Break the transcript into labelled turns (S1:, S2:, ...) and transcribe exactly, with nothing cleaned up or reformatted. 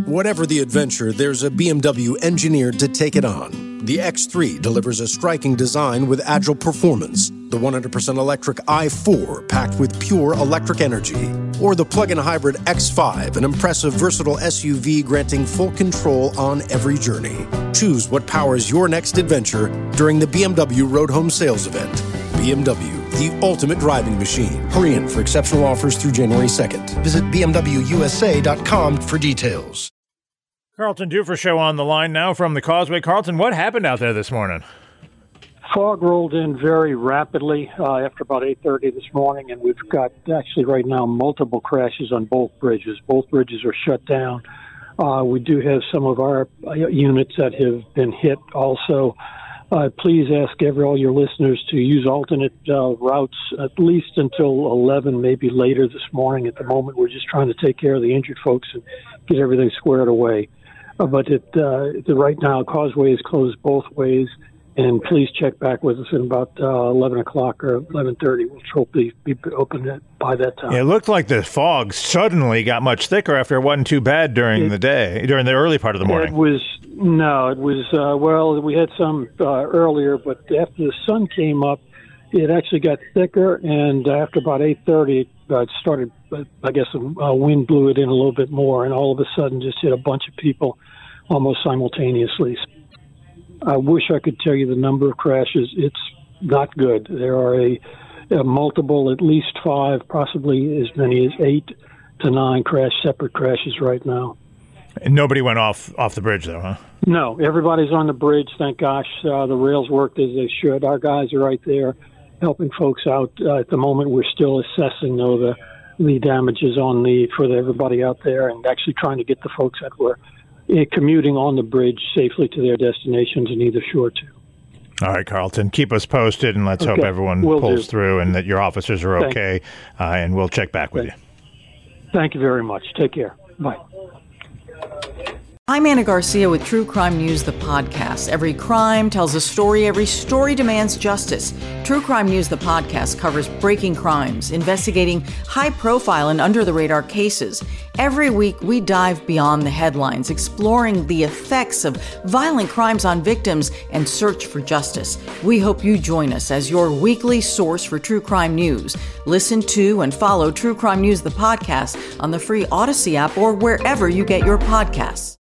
S1: Whatever the adventure, there's a B M W engineered to take it on. The X three delivers a striking design with agile performance. The one hundred percent electric i four, packed with pure electric energy. Or the plug-in hybrid X five, an impressive, versatile S U V granting full control on every journey. Choose what powers your next adventure during the B M W Road Home Sales Event. B M W, the ultimate driving machine. Hurry in for exceptional offers through January second. Visit b m w u s a dot com for details.
S2: Carlton Dufresne Show on the line now from the Causeway. Carlton, what happened out there this morning?
S3: Fog rolled in very rapidly uh, after about eight thirty this morning, and we've got actually right now multiple crashes on both bridges. Both bridges are shut down. Uh, we do have some of our uh, units that have been hit also. Uh, please ask every all your listeners to use alternate uh, routes at least until eleven, maybe later this morning. At the moment, we're just trying to take care of the injured folks and get everything squared away. Uh, but it, uh, the, right now, Causeway is closed both ways, and please check back with us at about uh, eleven o'clock or eleven thirty. We'll hopefully be open by that time.
S2: Yeah, it looked like the fog suddenly got much thicker after it wasn't too bad during
S3: it,
S2: the day, during the early part of the morning.
S3: It was, no, it was, uh, well, we had some uh, earlier, but after the sun came up, it actually got thicker, and after about eight thirty, it uh, started, I guess, uh, wind blew it in a little bit more, and all of a sudden just hit a bunch of people almost simultaneously. I wish I could tell you the number of crashes. It's not good. There are a, a multiple, at least five, possibly as many as eight to nine crash, separate crashes right now.
S2: And nobody went off off the bridge, though, huh?
S3: No, everybody's on the bridge, thank gosh. Uh, the rails worked as they should. Our guys are right there helping folks out. Uh, at the moment, we're still assessing, though, the, the damages on the for the, everybody out there, and actually trying to get the folks that were uh, commuting on the bridge safely to their destinations in either shore, too.
S2: All right, Carlton, keep us posted, and let's okay. hope everyone Will pulls do. through and that your officers are Thank okay, uh, and we'll check back with
S3: Thank
S2: you.
S3: Thank you very much. Take care. Bye.
S4: I'm Anna Garcia with True Crime News, the podcast. Every crime tells a story. Every story demands justice. True Crime News, the podcast, covers breaking crimes, investigating high-profile and under-the-radar cases. Every week, we dive beyond the headlines, exploring the effects of violent crimes on victims and search for justice. We hope you join us as your weekly source for true crime news. Listen to and follow True Crime News, the podcast, on the free Odyssey app or wherever you get your podcasts.